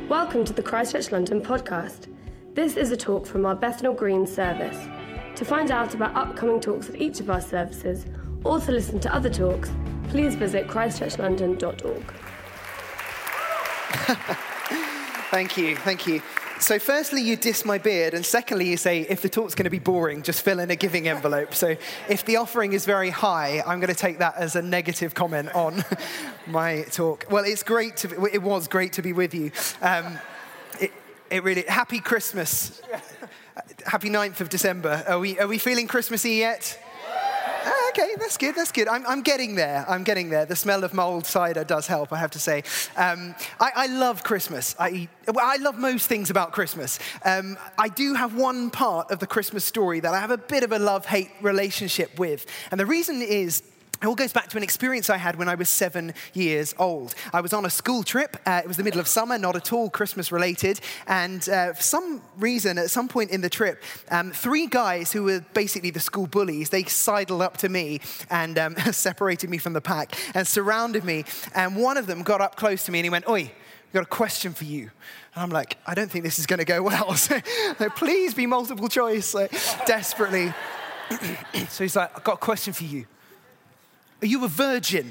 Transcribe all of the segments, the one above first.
Welcome to the Christchurch London podcast. This is a talk from our Bethnal Green service. To find out about upcoming talks at each of our services, or to listen to other talks, please visit christchurchlondon.org. Thank you. So firstly, you diss my beard, and secondly, you say, if the talk's going to be boring, just fill in a giving envelope. So if the offering is very high, I'm going to take that as a negative comment on my talk. Well, it was great to be with you. Happy Christmas. Happy 9th of December. Are we feeling Christmassy yet? Okay, that's good. I'm getting there. The smell of mulled cider does help, I have to say. I love Christmas. I love most things about Christmas. I do have one part of the Christmas story that I have a bit of a love-hate relationship with. And the reason is, it all goes back to an experience I had when I was 7 years old. I was on a school trip. It was the middle of summer, not at all Christmas related. And for some reason, at some point in the trip, 3 guys who were basically the school bullies, they sidled up to me and separated me from the pack and surrounded me. And one of them got up close to me and he went, "Oi, we've got a question for you." And I'm like, I don't think this is going to go well. So please be multiple choice, desperately. So he's like, "I've got a question for you. Are you a virgin?"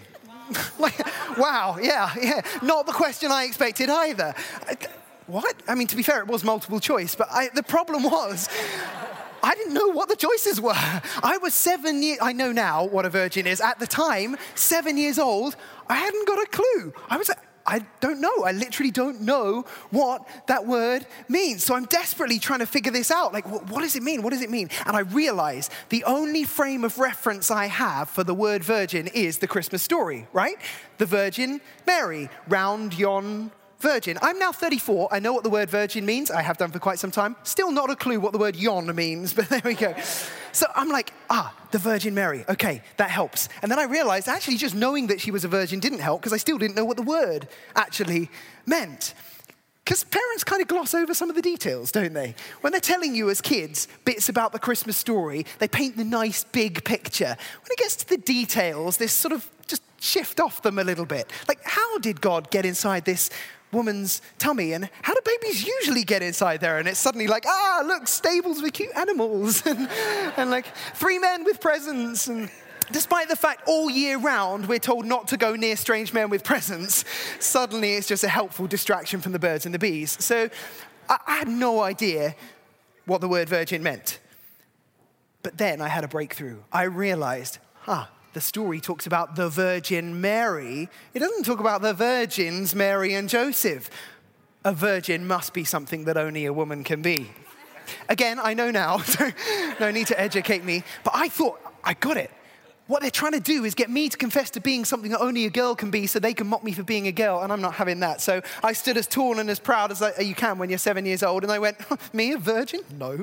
Wow, yeah. Not the question I expected either. What? I mean, to be fair, it was multiple choice, but the problem was, I didn't know what the choices were. I was 7 years, I know now what a virgin is. At the time, 7 years old, I hadn't got a clue. I don't know. I literally don't know what that word means. So I'm desperately trying to figure this out. Like, what does it mean? What does it mean? And I realize the only frame of reference I have for the word virgin is the Christmas story, right? The Virgin Mary, round yon virgin. I'm now 34. I know what the word virgin means. I have done for quite some time. Still not a clue what the word yon means, but there we go. So I'm like, the Virgin Mary. Okay, that helps. And then I realized actually just knowing that she was a virgin didn't help because I still didn't know what the word actually meant. Because parents kind of gloss over some of the details, don't they? When they're telling you as kids bits about the Christmas story, they paint the nice big picture. When it gets to the details, they sort of just shift off them a little bit. Like, how did God get inside this woman's tummy, and how do babies usually get inside there? And it's suddenly like, look, stables with cute animals, and like 3 men with presents. And despite the fact all year round we're told not to go near strange men with presents, suddenly it's just a helpful distraction from the birds and the bees. So I had no idea what the word virgin meant. But then I had a breakthrough. I realized, the story talks about the Virgin Mary. It doesn't talk about the virgins, Mary and Joseph. A virgin must be something that only a woman can be. Again, I know now, so no need to educate me. But I thought, I got it. What they're trying to do is get me to confess to being something that only a girl can be so they can mock me for being a girl, and I'm not having that. So I stood as tall and as proud as you can when you're 7 years old, and I went, me, a virgin? No.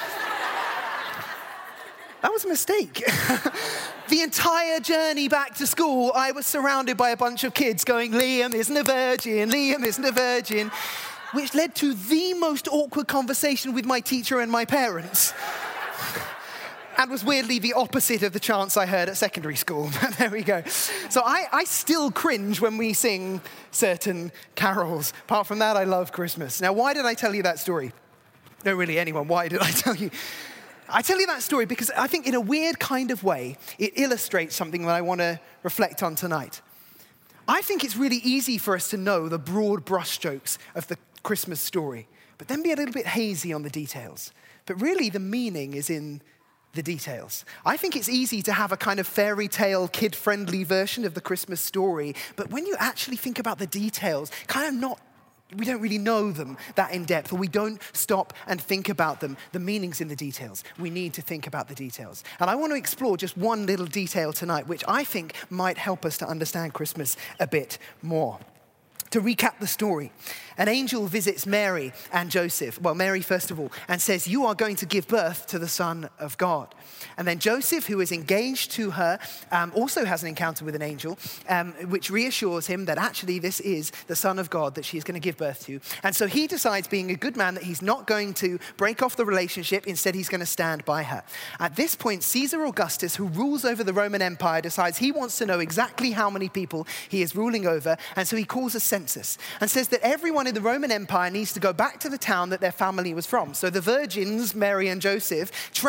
That was a mistake. The entire journey back to school, I was surrounded by a bunch of kids going, Liam isn't a virgin, which led to the most awkward conversation with my teacher and my parents. And was weirdly the opposite of the chants I heard at secondary school. There we go. So I still cringe when we sing certain carols. Apart from that, I love Christmas. Now, why did I tell you that story? No, really, anyone, why did I tell you? I tell you that story because I think in a weird kind of way, it illustrates something that I want to reflect on tonight. I think it's really easy for us to know the broad brushstrokes of the Christmas story, but then be a little bit hazy on the details. But really, the meaning is in the details. I think it's easy to have a kind of fairy tale, kid-friendly version of the Christmas story, but when you actually think about the details, we don't really know them that in depth, or we don't stop and think about them. The meaning's in the details. We need to think about the details. And I want to explore just one little detail tonight, which I think might help us to understand Christmas a bit more. To recap the story, an angel visits Mary and Joseph, well, Mary first of all, and says, "You are going to give birth to the Son of God." And then Joseph, who is engaged to her, also has an encounter with an angel, which reassures him that actually this is the Son of God that she's going to give birth to. And so he decides, being a good man, that he's not going to break off the relationship. Instead, he's going to stand by her. At this point, Caesar Augustus, who rules over the Roman Empire, decides he wants to know exactly how many people he is ruling over. And so he calls a census census and says that everyone in the Roman Empire needs to go back to the town that their family was from. So the virgins, Mary and Joseph,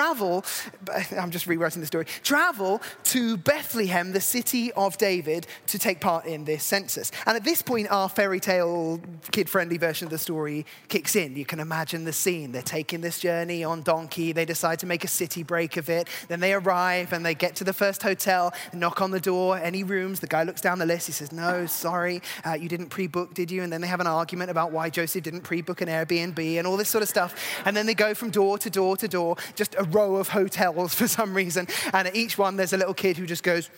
I'm just rewriting the story, travel to Bethlehem, the city of David, to take part in this census. And at this point, our fairy tale, kid-friendly version of the story kicks in. You can imagine the scene. They're taking this journey on donkey. They decide to make a city break of it. Then they arrive and they get to the first hotel, knock on the door, any rooms. The guy looks down the list. He says, no, sorry, you didn't pre-book, did you? And then they have an argument about why Joseph didn't pre-book an Airbnb and all this sort of stuff. And then they go from door to door to door, just a row of hotels for some reason. And at each one, there's a little kid who just goes,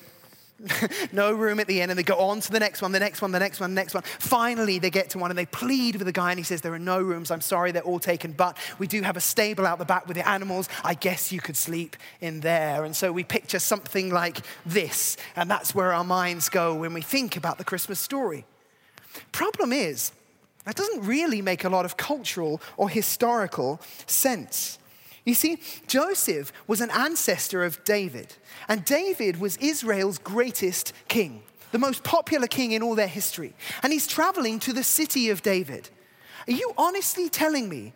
no room at the end, and they go on to the next one, the next one, the next one, the next one. Finally, they get to one and they plead with the guy and he says, there are no rooms. I'm sorry, they're all taken, but we do have a stable out the back with the animals. I guess you could sleep in there. And so we picture something like this, and that's where our minds go when we think about the Christmas story. Problem is, that doesn't really make a lot of cultural or historical sense. You see, Joseph was an ancestor of David, and David was Israel's greatest king, the most popular king in all their history. And he's traveling to the city of David. Are you honestly telling me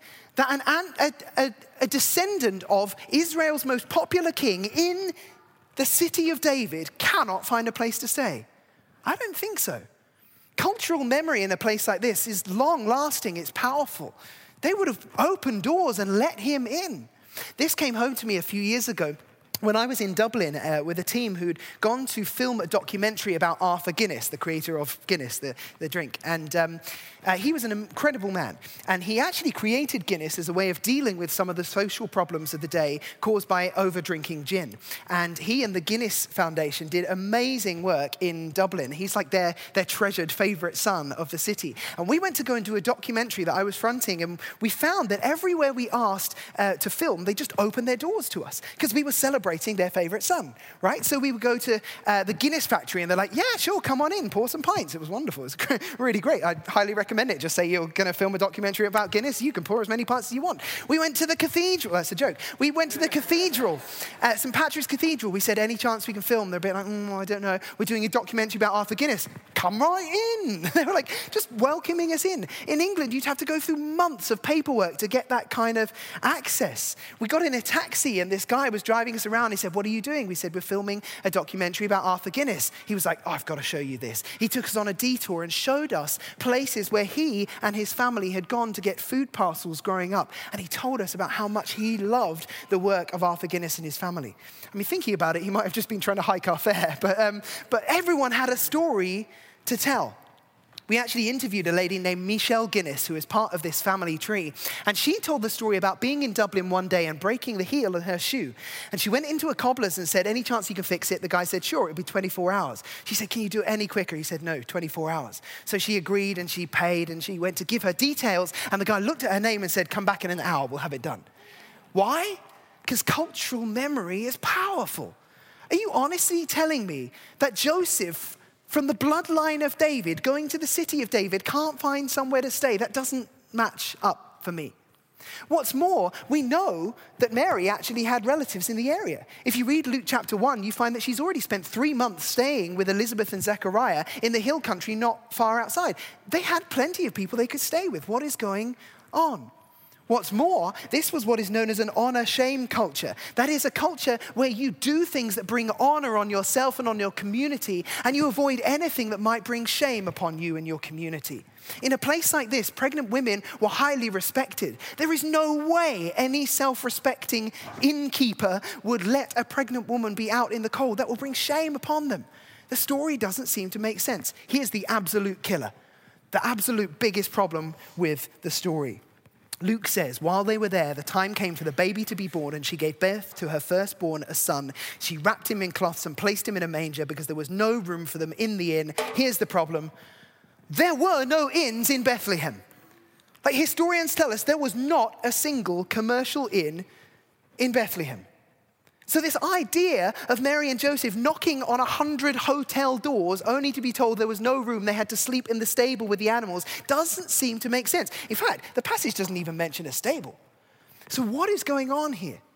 that a descendant of Israel's most popular king in the city of David cannot find a place to stay? I don't think so. Cultural memory in a place like this is long-lasting, it's powerful. They would have opened doors and let him in. This came home to me a few years ago when I was in Dublin with a team who'd gone to film a documentary about Arthur Guinness, the creator of Guinness, the drink. And he was an incredible man. And he actually created Guinness as a way of dealing with some of the social problems of the day caused by over-drinking gin. And he and the Guinness Foundation did amazing work in Dublin. He's like their treasured favorite son of the city. And we went to go and do a documentary that I was fronting, and we found that everywhere we asked to film, they just opened their doors to us because we were celebrating their favorite son, right? So we would go to the Guinness factory and they're like, yeah, sure, come on in, pour some pints. It was wonderful. It was really great. I'd highly recommend it. Just say you're going to film a documentary about Guinness, you can pour as many pints as you want. We went to the cathedral. That's a joke. We went to the cathedral, St. Patrick's Cathedral. We said, any chance we can film? They're a bit like, I don't know. We're doing a documentary about Arthur Guinness. Come right in. They were like, just welcoming us in. In England, you'd have to go through months of paperwork to get that kind of access. We got in a taxi and this guy was driving us around. He said, what are you doing? We said, we're filming a documentary about Arthur Guinness. He was like, I've got to show you this. He took us on a detour and showed us places where he and his family had gone to get food parcels growing up. And he told us about how much he loved the work of Arthur Guinness and his family. I mean, thinking about it, he might have just been trying to hike our fare, but everyone had a story to tell. We actually interviewed a lady named Michelle Guinness, who is part of this family tree. And she told the story about being in Dublin one day and breaking the heel of her shoe. And she went into a cobbler's and said, any chance you can fix it? The guy said, sure, it'll be 24 hours. She said, can you do it any quicker? He said, no, 24 hours. So she agreed and she paid and she went to give her details. And the guy looked at her name and said, come back in an hour, we'll have it done. Why? Because cultural memory is powerful. Are you honestly telling me that Joseph, from the bloodline of David, going to the city of David, can't find somewhere to stay? That doesn't match up for me. What's more, we know that Mary actually had relatives in the area. If you read Luke chapter 1, you find that she's already spent 3 months staying with Elizabeth and Zechariah in the hill country not far outside. They had plenty of people they could stay with. What is going on? What's more, this was what is known as an honor-shame culture. That is a culture where you do things that bring honor on yourself and on your community, and you avoid anything that might bring shame upon you and your community. In a place like this, pregnant women were highly respected. There is no way any self-respecting innkeeper would let a pregnant woman be out in the cold. That will bring shame upon them. The story doesn't seem to make sense. Here's the absolute killer, the absolute biggest problem with the story. Luke says, while they were there, the time came for the baby to be born, and she gave birth to her firstborn, a son. She wrapped him in cloths and placed him in a manger because there was no room for them in the inn. Here's the problem. There were no inns in Bethlehem. Like, historians tell us there was not a single commercial inn in Bethlehem. So this idea of Mary and Joseph knocking on 100 hotel doors only to be told there was no room, they had to sleep in the stable with the animals, doesn't seem to make sense. In fact, the passage doesn't even mention a stable. So what is going on here?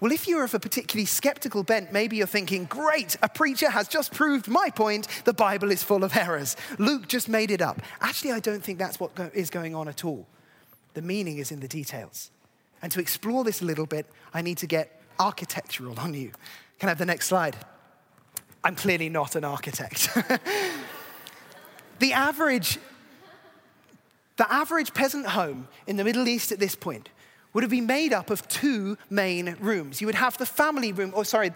Well, if you're of a particularly skeptical bent, maybe you're thinking, great, a preacher has just proved my point, the Bible is full of errors. Luke just made it up. Actually, I don't think that's what is going on at all. The meaning is in the details. And to explore this a little bit, I need to get architectural on you. Can I have the next slide? I'm clearly not an architect. The average peasant home in the Middle East at this point would have been made up of two main rooms. You would have the family room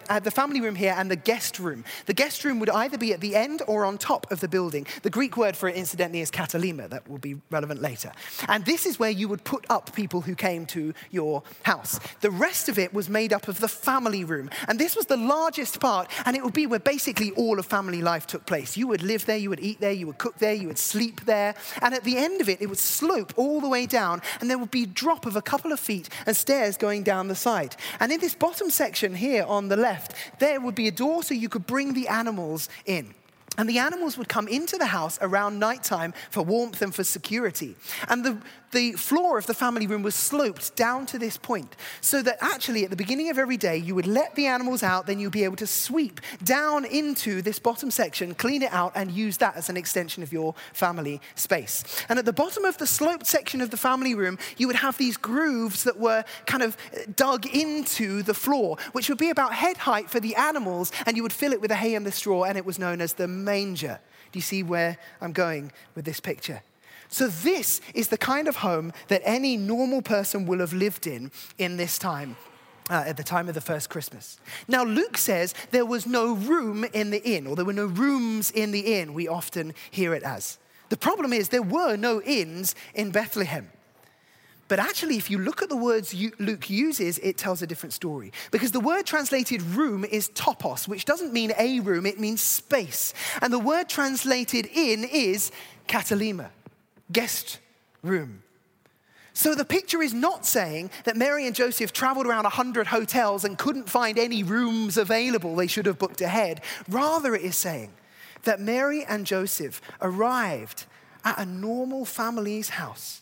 here and the guest room. The guest room would either be at the end or on top of the building. The Greek word for it, incidentally, is katalima. That will be relevant later. And this is where you would put up people who came to your house. The rest of it was made up of the family room. And this was the largest part, and it would be where basically all of family life took place. You would live there, you would eat there, you would cook there, you would sleep there. And at the end of it, it would slope all the way down, and there would be a drop of a couple of feet and stairs going down the side. And in this bottom section here on the left, there would be a door so you could bring the animals in. And the animals would come into the house around nighttime for warmth and for security. And the floor of the family room was sloped down to this point, so that actually at the beginning of every day, you would let the animals out, then you'd be able to sweep down into this bottom section, clean it out, and use that as an extension of your family space. And at the bottom of the sloped section of the family room, you would have these grooves that were kind of dug into the floor, which would be about head height for the animals, and you would fill it with the hay and the straw, and it was known as the manger. Do you see where I'm going with this picture? So this is the kind of home that any normal person will have lived in this time, at the time of the first Christmas. Now, Luke says there was no room in the inn, or there were no rooms in the inn, we often hear it as. The problem is there were no inns in Bethlehem. But actually, if you look at the words Luke uses, it tells a different story. Because the word translated room is topos, which doesn't mean a room, it means space. And the word translated inn is katalima, guest room. So the picture is not saying that Mary and Joseph traveled around 100 hotels and couldn't find any rooms available they should have booked ahead. Rather, it is saying that Mary and Joseph arrived at a normal family's house.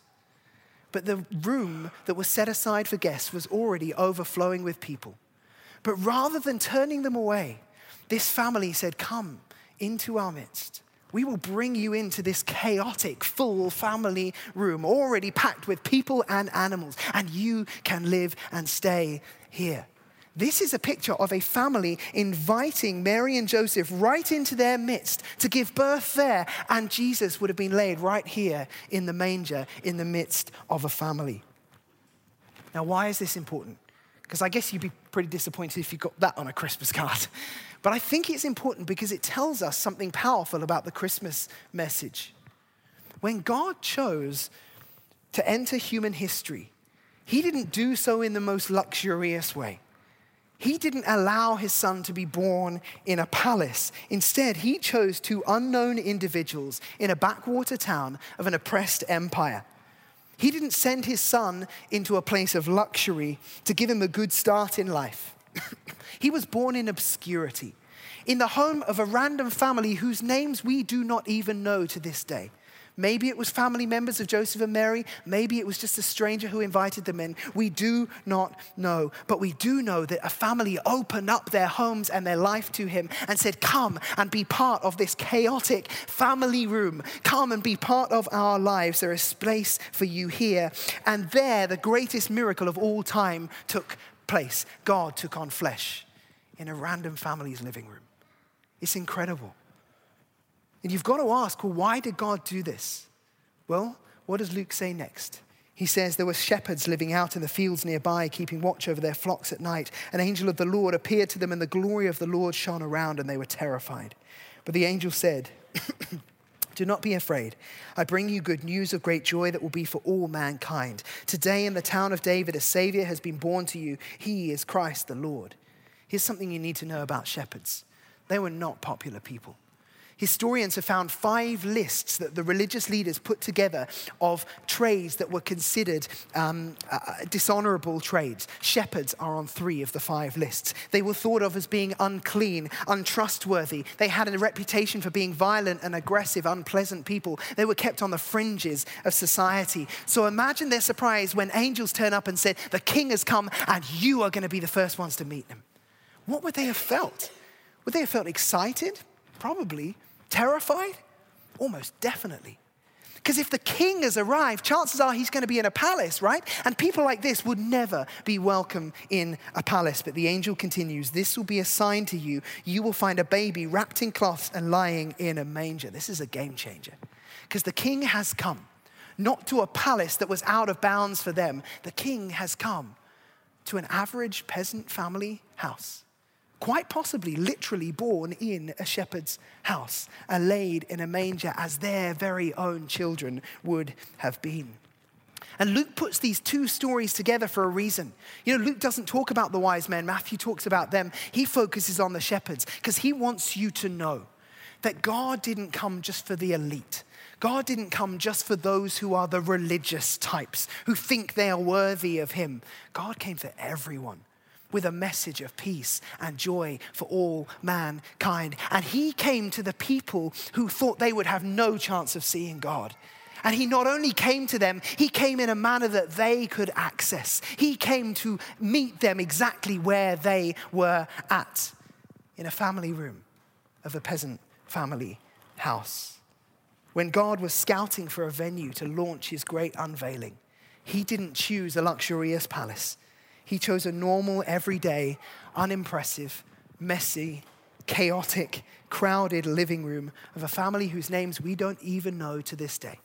But the room that was set aside for guests was already overflowing with people. But rather than turning them away, this family said, "Come into our midst. We will bring you into this chaotic, full family room, already packed with people and animals, and you can live and stay here." This is a picture of a family inviting Mary and Joseph right into their midst to give birth there. And Jesus would have been laid right here in the manger in the midst of a family. Now, why is this important? Because I guess you'd be pretty disappointed if you got that on a Christmas card. But I think it's important because it tells us something powerful about the Christmas message. When God chose to enter human history, he didn't do so in the most luxurious way. He didn't allow his son to be born in a palace. Instead, he chose two unknown individuals in a backwater town of an oppressed empire. He didn't send his son into a place of luxury to give him a good start in life. He was born in obscurity, in the home of a random family whose names we do not even know to this day. Maybe it was family members of Joseph and Mary. Maybe it was just a stranger who invited them in. We do not know. But we do know that a family opened up their homes and their life to him and said, "Come and be part of this chaotic family room. Come and be part of our lives. There is space for you here." And there, the greatest miracle of all time took place. God took on flesh in a random family's living room. It's incredible. And you've got to ask, well, why did God do this? Well, what does Luke say next? He says there were shepherds living out in the fields nearby, keeping watch over their flocks at night. An angel of the Lord appeared to them, and the glory of the Lord shone around, and they were terrified. But the angel said, "Do not be afraid. I bring you good news of great joy that will be for all mankind. Today in the town of David, a Savior has been born to you. He is Christ the Lord." Here's something you need to know about shepherds. They were not popular people. Historians have found 5 lists that the religious leaders put together of trades that were considered dishonorable trades. Shepherds are on 3 of the 5 lists. They were thought of as being unclean, untrustworthy. They had a reputation for being violent and aggressive, unpleasant people. They were kept on the fringes of society. So imagine their surprise when angels turn up and said, the king has come and you are going to be the first ones to meet him. What would they have felt? Would they have felt excited? Probably. Terrified? Almost definitely. Because if the king has arrived, chances are he's going to be in a palace, right? And people like this would never be welcome in a palace. But the angel continues, this will be a sign to you. You will find a baby wrapped in cloths and lying in a manger. This is a game changer. Because the king has come, not to a palace that was out of bounds for them. The king has come to an average peasant family house. Quite possibly literally born in a shepherd's house and laid in a manger as their very own children would have been. And Luke puts these 2 stories together for a reason. You know, Luke doesn't talk about the wise men. Matthew talks about them. He focuses on the shepherds because he wants you to know that God didn't come just for the elite. God didn't come just for those who are the religious types, who think they are worthy of him. God came for everyone, with a message of peace and joy for all mankind. And he came to the people who thought they would have no chance of seeing God. And he not only came to them, he came in a manner that they could access. He came to meet them exactly where they were at, in a family room of a peasant family house. When God was scouting for a venue to launch his great unveiling, he didn't choose a luxurious palace. He chose a normal, everyday, unimpressive, messy, chaotic, crowded living room of a family whose names we don't even know to this day.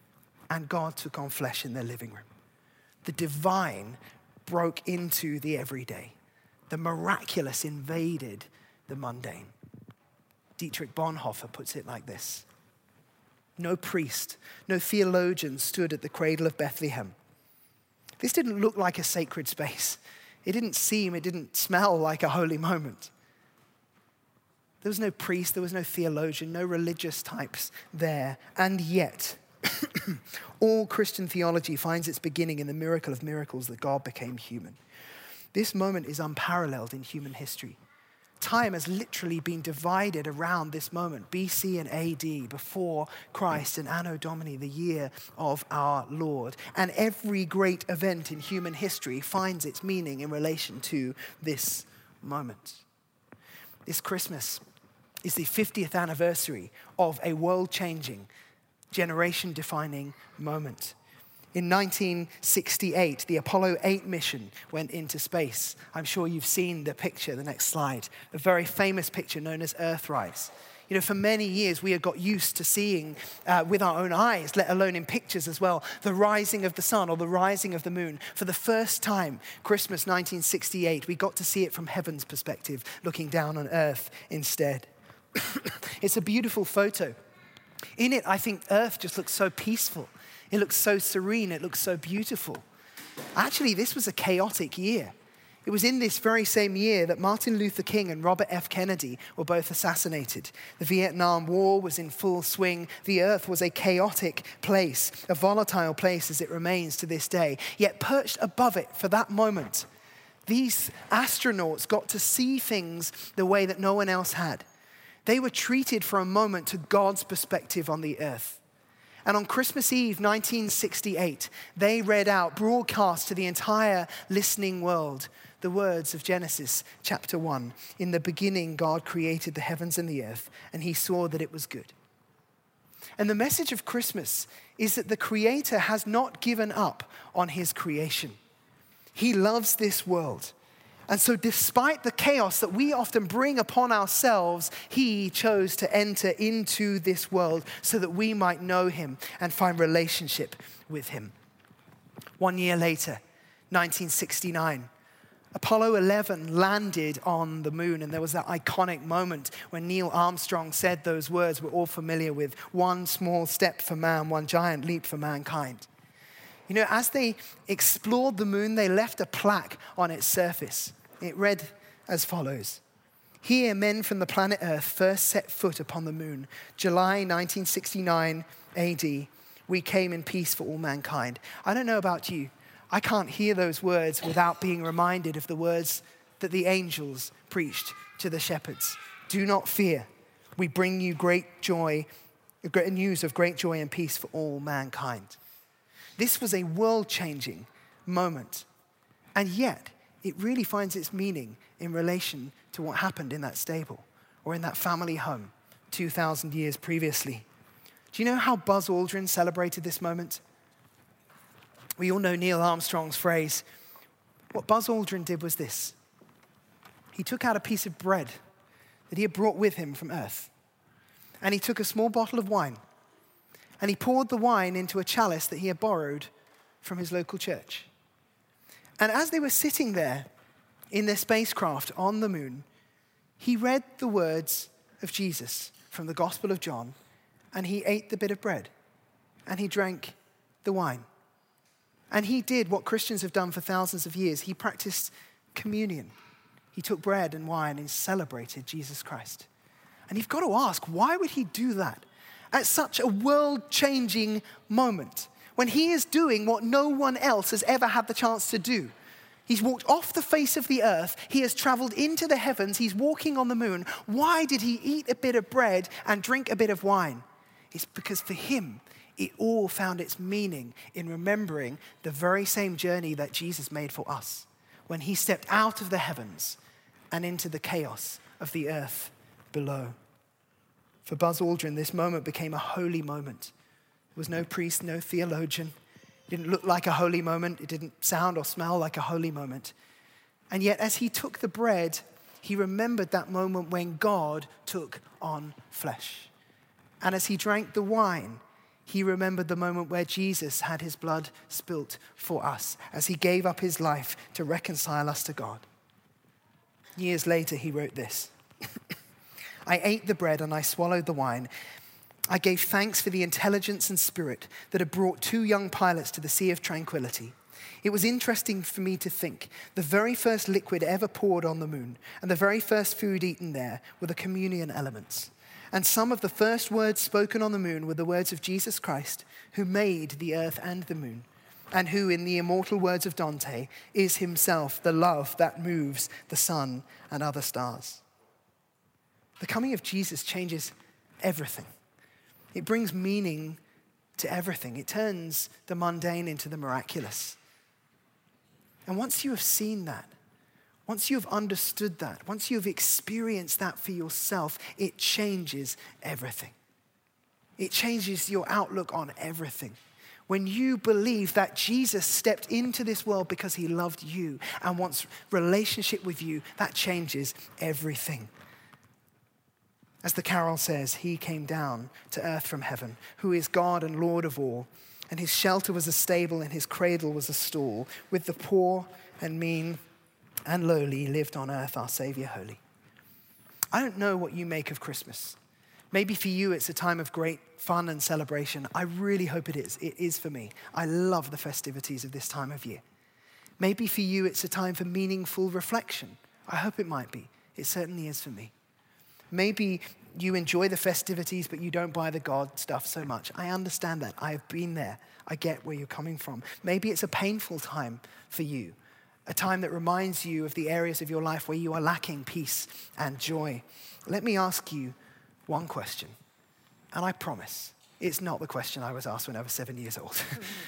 And God took on flesh in their living room. The divine broke into the everyday. The miraculous invaded the mundane. Dietrich Bonhoeffer puts it like this. No priest, no theologian stood at the cradle of Bethlehem. This didn't look like a sacred space. It didn't smell like a holy moment. There was no priest, there was no theologian, no religious types there. And yet, all Christian theology finds its beginning in the miracle of miracles that God became human. This moment is unparalleled in human history. Time has literally been divided around this moment, BC and AD, before Christ and Anno Domini, the year of our Lord. And every great event in human history finds its meaning in relation to this moment. This Christmas is the 50th anniversary of a world-changing, generation-defining moment. In 1968, the Apollo 8 mission went into space. I'm sure you've seen the picture, the next slide, a very famous picture known as Earthrise. You know, for many years, we had got used to seeing with our own eyes, let alone in pictures as well, the rising of the sun or the rising of the moon. For the first time, Christmas 1968, we got to see it from heaven's perspective, looking down on Earth instead. It's a beautiful photo. In it, I think Earth just looks so peaceful. It looks so serene. It looks so beautiful. Actually, this was a chaotic year. It was in this very same year that Martin Luther King and Robert F. Kennedy were both assassinated. The Vietnam War was in full swing. The earth was a chaotic place, a volatile place as it remains to this day. Yet perched above it for that moment, these astronauts got to see things the way that no one else had. They were treated for a moment to God's perspective on the earth. And on Christmas Eve, 1968, they read out, broadcast to the entire listening world, the words of Genesis chapter 1. In the beginning, God created the heavens and the earth, and he saw that it was good. And the message of Christmas is that the Creator has not given up on his creation. He loves this world. And so despite the chaos that we often bring upon ourselves, he chose to enter into this world so that we might know him and find relationship with him. 1 year later, 1969, Apollo 11 landed on the moon, and there was that iconic moment when Neil Armstrong said those words we're all familiar with, one small step for man, one giant leap for mankind. You know, as they explored the moon, they left a plaque on its surface. It read as follows: Here, men from the planet Earth first set foot upon the moon. July 1969 AD, we came in peace for all mankind. I don't know about you. I can't hear those words without being reminded of the words that the angels preached to the shepherds. Do not fear. We bring you great joy, news of great joy and peace for all mankind. This was a world-changing moment. And yet, it really finds its meaning in relation to what happened in that stable or in that family home 2,000 years previously. Do you know how Buzz Aldrin celebrated this moment? We all know Neil Armstrong's phrase. What Buzz Aldrin did was this. He took out a piece of bread that he had brought with him from Earth, and he took a small bottle of wine, and he poured the wine into a chalice that he had borrowed from his local church. And as they were sitting there in their spacecraft on the moon, he read the words of Jesus from the Gospel of John, and he ate the bit of bread, and he drank the wine. And he did what Christians have done for thousands of years. He practiced communion. He took bread and wine and celebrated Jesus Christ. And you've got to ask, why would he do that at such a world-changing moment when he is doing what no one else has ever had the chance to do? He's walked off the face of the earth. He has traveled into the heavens. He's walking on the moon. Why did he eat a bit of bread and drink a bit of wine? It's because for him, it all found its meaning in remembering the very same journey that Jesus made for us when he stepped out of the heavens and into the chaos of the earth below. For Buzz Aldrin, this moment became a holy moment. There was no priest, no theologian. It didn't look like a holy moment. It didn't sound or smell like a holy moment. And yet, as he took the bread, he remembered that moment when God took on flesh. And as he drank the wine, he remembered the moment where Jesus had his blood spilt for us, as he gave up his life to reconcile us to God. Years later, he wrote this. I ate the bread and I swallowed the wine. I gave thanks for the intelligence and spirit that had brought two young pilots to the Sea of Tranquility. It was interesting for me to think the very first liquid ever poured on the moon and the very first food eaten there were the communion elements. And some of the first words spoken on the moon were the words of Jesus Christ, who made the earth and the moon, and who, in the immortal words of Dante, is himself the love that moves the sun and other stars. The coming of Jesus changes everything. It brings meaning to everything. It turns the mundane into the miraculous. And once you have seen that, once you have understood that, once you have experienced that for yourself, it changes everything. It changes your outlook on everything. When you believe that Jesus stepped into this world because he loved you and wants relationship with you, that changes everything. As the carol says, he came down to earth from heaven, who is God and Lord of all, and his shelter was a stable and his cradle was a stall. With the poor and mean and lowly lived on earth our Savior holy. I don't know what you make of Christmas. Maybe for you it's a time of great fun and celebration. I really hope it is. It is for me. I love the festivities of this time of year. Maybe for you it's a time for meaningful reflection. I hope it might be. It certainly is for me. Maybe you enjoy the festivities, but you don't buy the God stuff so much. I understand that. I have been there. I get where you're coming from. Maybe it's a painful time for you, a time that reminds you of the areas of your life where you are lacking peace and joy. Let me ask you one question, and I promise it's not the question I was asked when I was 7 years old.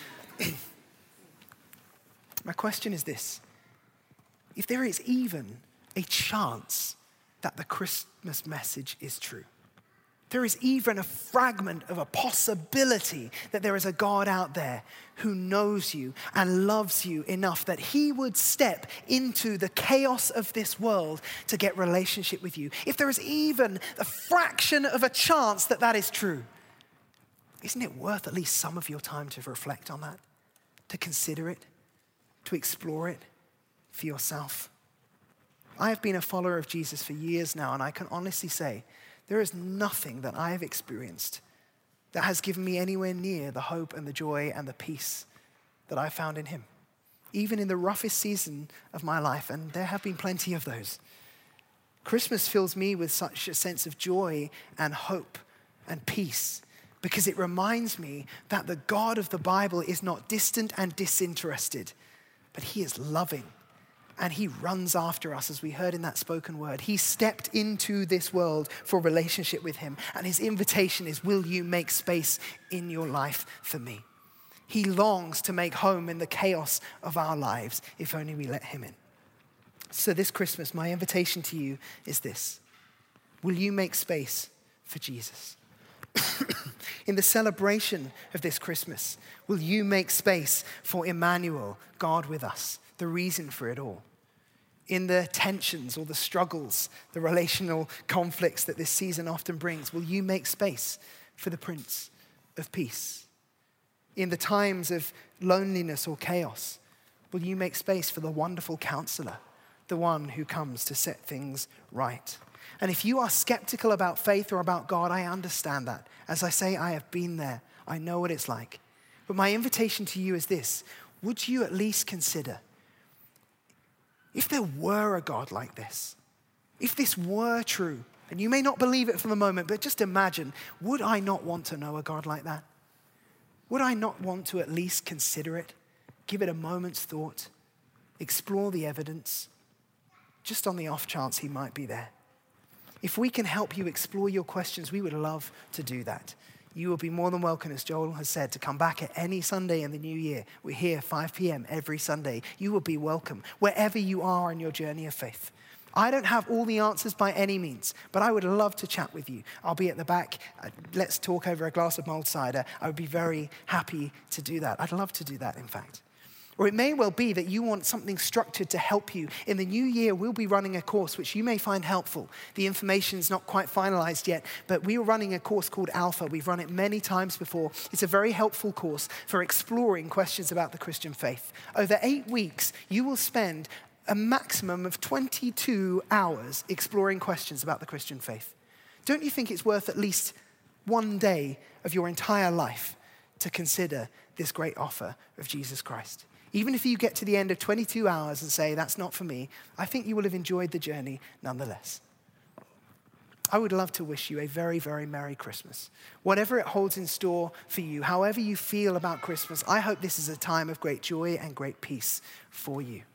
My question is this. If there is even a chance that the Christmas message is true, there is even a fragment of a possibility that there is a God out there who knows you and loves you enough that he would step into the chaos of this world to get relationship with you. If there is even a fraction of a chance that that is true, isn't it worth at least some of your time to reflect on that, to consider it, to explore it for yourself? I have been a follower of Jesus for years now, and I can honestly say there is nothing that I have experienced that has given me anywhere near the hope and the joy and the peace that I found in him. Even in the roughest season of my life, and there have been plenty of those, Christmas fills me with such a sense of joy and hope and peace because it reminds me that the God of the Bible is not distant and disinterested, but he is loving and he runs after us, as we heard in that spoken word. He stepped into this world for a relationship with him, and his invitation is, will you make space in your life for me? He longs to make home in the chaos of our lives if only we let him in. So this Christmas, my invitation to you is this. Will you make space for Jesus? In the celebration of this Christmas, will you make space for Emmanuel, God with us, the reason for it all? In the tensions or the struggles, the relational conflicts that this season often brings, will you make space for the Prince of Peace? In the times of loneliness or chaos, will you make space for the wonderful counselor, the one who comes to set things right? And if you are skeptical about faith or about God, I understand that. As I say, I have been there. I know what it's like. But my invitation to you is this. Would you at least consider, if there were a God like this, if this were true, and you may not believe it for the moment, but just imagine, would I not want to know a God like that? Would I not want to at least consider it, give it a moment's thought, explore the evidence, just on the off chance he might be there? If we can help you explore your questions, we would love to do that. You will be more than welcome, as Joel has said, to come back at any Sunday in the new year. We're here 5 p.m. every Sunday. You will be welcome wherever you are on your journey of faith. I don't have all the answers by any means, but I would love to chat with you. I'll be at the back. Let's talk over a glass of mulled cider. I would be very happy to do that. I'd love to do that, in fact. Or it may well be that you want something structured to help you. In the new year, we'll be running a course which you may find helpful. The information's not quite finalized yet, but we are running a course called Alpha. We've run it many times before. It's a very helpful course for exploring questions about the Christian faith. Over 8 weeks, you will spend a maximum of 22 hours exploring questions about the Christian faith. Don't you think it's worth at least one day of your entire life to consider this great offer of Jesus Christ? Even if you get to the end of 22 hours and say, that's not for me, I think you will have enjoyed the journey nonetheless. I would love to wish you a very, very Merry Christmas. Whatever it holds in store for you, however you feel about Christmas, I hope this is a time of great joy and great peace for you.